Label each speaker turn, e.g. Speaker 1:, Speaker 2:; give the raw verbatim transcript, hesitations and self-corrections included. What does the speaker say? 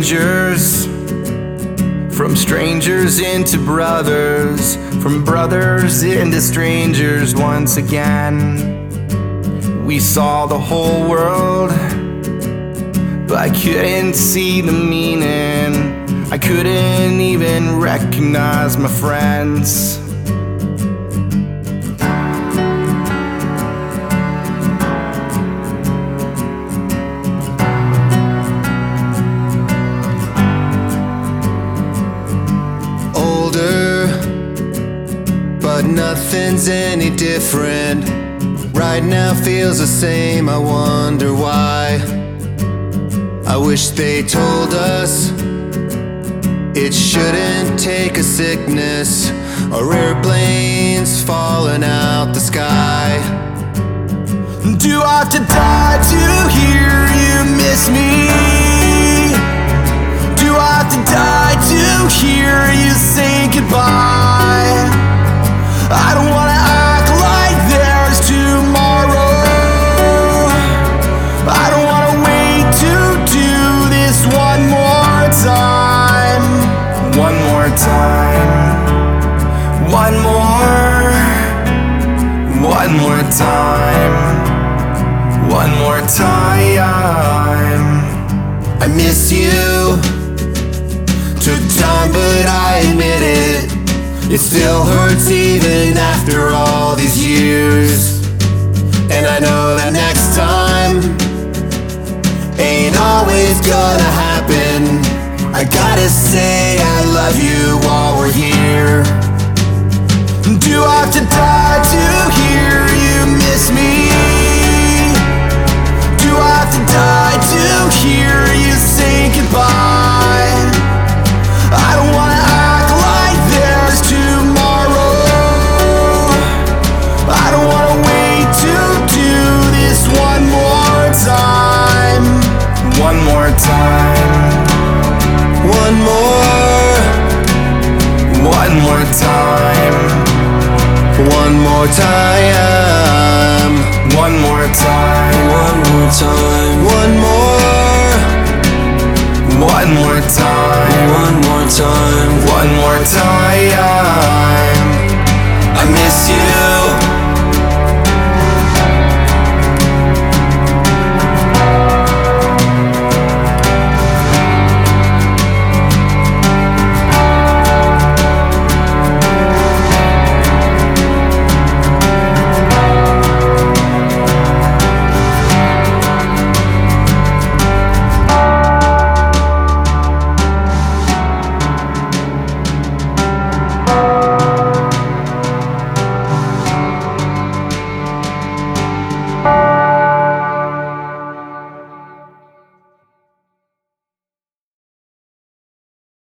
Speaker 1: strangers, from strangers into brothers, from brothers into strangers once again. We saw the whole world, but I couldn't see the meaning. I couldn't even recognize my friends.
Speaker 2: Older, but nothing's any different. Right now feels the same, I wonder why. I wish they told us it shouldn't take a sickness or airplanes falling out the sky.
Speaker 1: Do I have to die to hear you miss me? Do I have to die to hear you say goodbye? I don't wanna act like there's tomorrow. I don't wanna wait to do this one more time. One more time. One more. One more time. One more time. I miss you. Took time, but I admit it. It still hurts even after all these years. And I know that next time ain't always gonna happen. I gotta say I love you while we're here. Do I have to die to hear you miss me? Do I have to die to hear you say goodbye? I don't wanna act like there's tomorrow. I don't wanna wait to do this one more time. One more time.
Speaker 2: One more.
Speaker 1: One more time.
Speaker 2: One more time.
Speaker 1: One more time.
Speaker 2: One more time. One more.
Speaker 1: One more time.
Speaker 2: One more time.
Speaker 1: One more